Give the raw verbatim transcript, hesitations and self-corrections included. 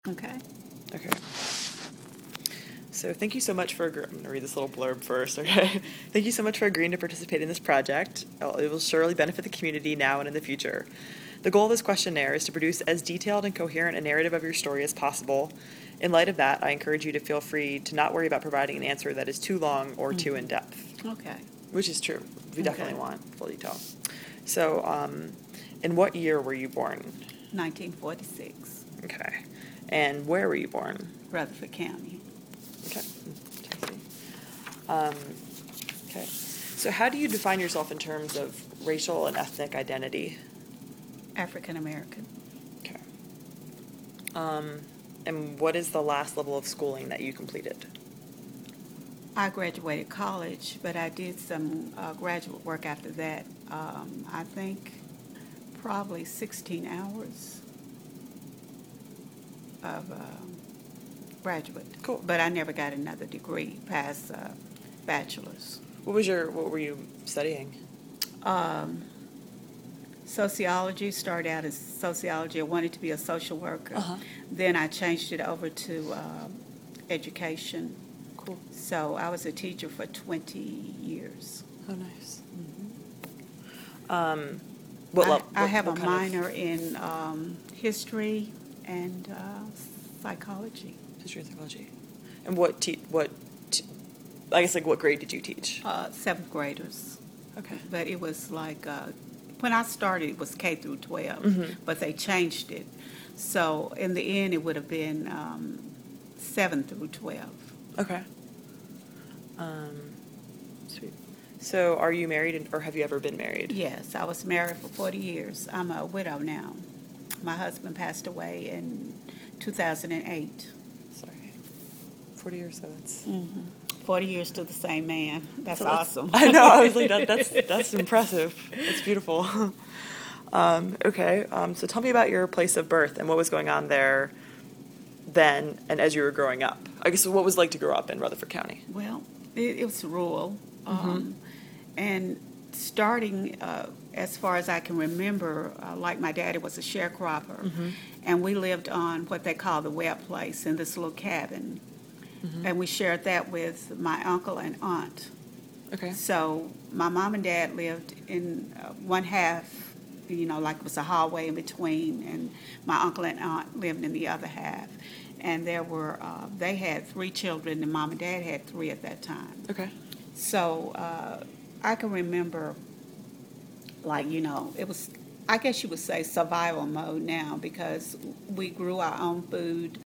Okay. Okay. So thank you so much for, I'm going to read this little blurb first, okay? Thank you so much for agreeing to participate in this project. Uh, It will surely benefit the community now and in the future. The goal of this questionnaire is to produce as detailed and coherent a narrative of your story as possible. In light of that, I encourage you to feel free to not worry about providing an answer that is too long or too in-depth, Okay. which is true. We definitely Okay. want full detail. So, um, in what year were you born? nineteen forty-six, Okay. And where were you born? Rutherford County. Okay. Tennessee. Um, okay. So how do you define yourself in terms of racial and ethnic identity? African American. Okay. Um, and what is the last level of schooling that you completed? I graduated college, but I did some uh, graduate work after that. Um, I think probably sixteen hours of um, graduate. Cool. But I never got another degree past uh, bachelor's. What was your, what were you studying? Um, sociology, started out as sociology. I wanted to be a social worker. Uh-huh. Then I changed it over to um, education. Cool. So I was a teacher for twenty years. Oh, nice. Um, what, I, level, I what, have what a kind minor in um, history and uh, psychology. of history and psychology? And what, te- what, t- I guess like what grade did you teach? Uh, seventh graders. Okay. But it was like, uh, when I started, it was K through twelve, Mhm. but they changed it. So in the end, it would have been um, seven through twelve. Okay. Um, sweet. So are you married and- or have you ever been married? Yes, I was married for forty years. I'm a widow now. My husband passed away in two thousand eight. Sorry. forty years, so that's... Mm-hmm. forty years to the same man. That's So that's- awesome. I know. I was like, that, that's that's impressive. That's beautiful. Um, okay. Um, so tell me about your place of birth and what was going on there then and as you were growing up. I guess what was it like to grow up in Rutherford County? Well, it, it was rural. Um, and starting uh, as far as I can remember, uh, like my daddy was a sharecropper, and we lived on what they call the Webb Place in this little cabin. And we shared that with my uncle and aunt. Okay. So my mom and dad lived in uh, one half, you know, like it was a hallway in between, and my uncle and aunt lived in the other half. And there were, uh, they had three children, and mom and dad had three at that time. Okay. So uh, I can remember, like, you know, it was, I guess you would say survival mode now, because we grew our own food.